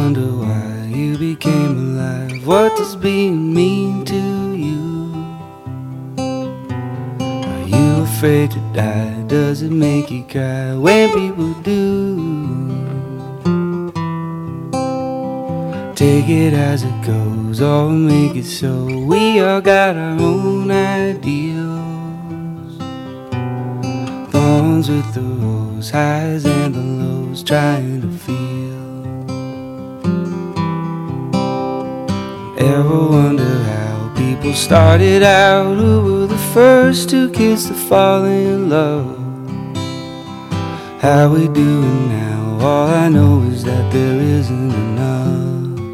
wonder why you became alive. What does being mean to you? Are you afraid to die? Does it make you cry when people do? Take it as it goes, or make it so. We all got our own ideals. Thorns with the rose, highs and the lows, trying to feel. Ever wonder how people started out? Who were the first two kids to fall in love? How we doing now? All I know is that there isn't enough.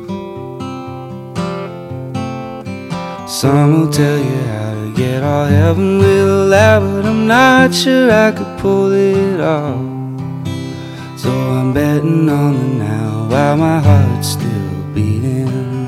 Some will tell you how to get all heaven will allow, but I'm not sure I could pull it off. So I'm betting on the now while my heart's still beating.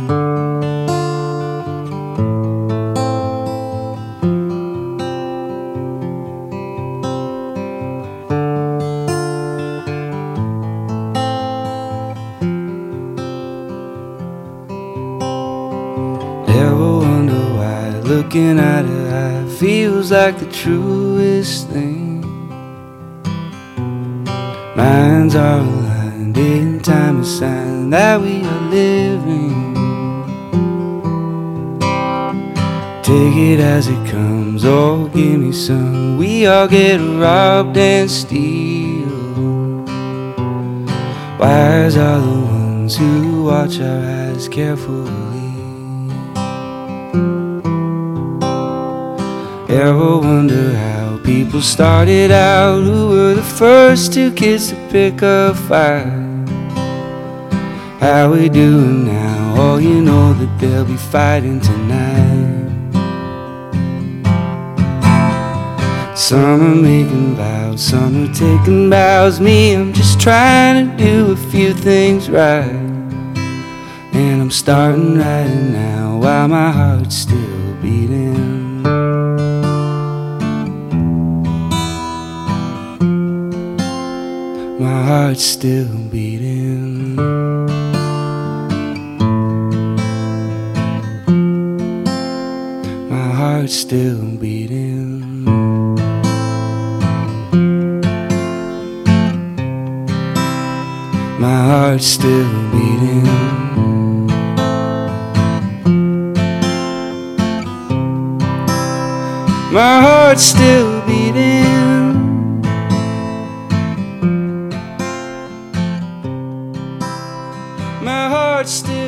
Ever wonder why looking at her eye feels like the truest thing? Minds are aligned in time, a sign that we are living. Take it as it comes, or give me some. We all get robbed and steal. Wise are the ones who watch our eyes carefully. Ever wonder how people started out? Who were the first two kids to pick a fight? How we doing now? Oh, you know that they'll be fighting tonight. Some are making vows, some are taking bows. Me, I'm just trying to do a few things right. And I'm starting right now while my heart's still beating. My heart's still beating. My heart's still beating. My heart's still beating. My heart's still beating. My heart's still